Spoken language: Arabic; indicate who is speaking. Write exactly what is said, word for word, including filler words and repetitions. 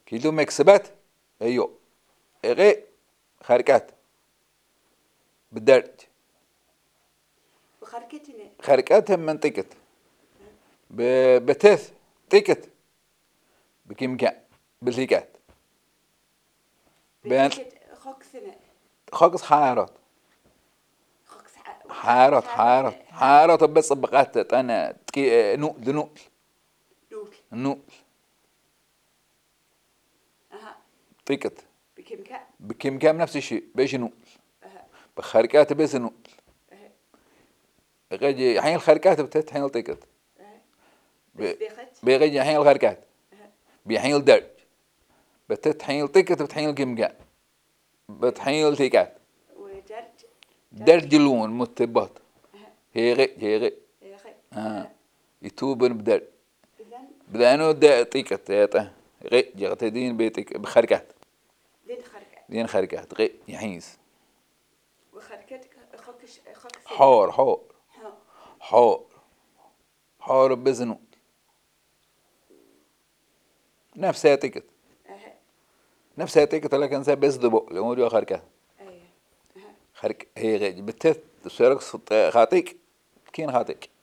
Speaker 1: كيلو مكسبات أيوه غي خاركات بالدرج
Speaker 2: وخركتني
Speaker 1: خاركاتهم من تيكت بتث تيكت بكيمكان بالثيكات بين
Speaker 2: خكسنا
Speaker 1: خاقص حارات
Speaker 2: خكس
Speaker 1: حارات حارات حارات بس بقات أنا تكي نقل نقل
Speaker 2: نول
Speaker 1: نقل
Speaker 2: أها
Speaker 1: تيكت
Speaker 2: بكيمكان
Speaker 1: بكيمكان نفس الشيء بيش نقل
Speaker 2: أها
Speaker 1: بخاركات بس نقل
Speaker 2: أها
Speaker 1: غيجي حين الخاركات بتث حين التيكت
Speaker 2: أها بس بيخت
Speaker 1: بيجي حين الخاركات
Speaker 2: أها
Speaker 1: بيحين الدرج بتتحين التيكت بتحين الكيمكان بتحين التيكات
Speaker 2: ودرج
Speaker 1: درج لون متبط
Speaker 2: أها
Speaker 1: هي غي هي غي
Speaker 2: يا أخي
Speaker 1: آه يتوبن بدرج
Speaker 2: إذن
Speaker 1: بدانو دا تيكت ياتا غي جغت دين بيتك بخاركات
Speaker 2: دين خركت
Speaker 1: دين خاركات غي يحيس
Speaker 2: وخركتك خكش خكس
Speaker 1: حور حور
Speaker 2: ها
Speaker 1: حور حور بزنو نفسها تيكت
Speaker 2: أها
Speaker 1: نفسها تيكت لكن سا بس دبو لموديو خاركات
Speaker 2: أيه أها
Speaker 1: خارك هي غي بتت سرق خاطيك كين خاطيك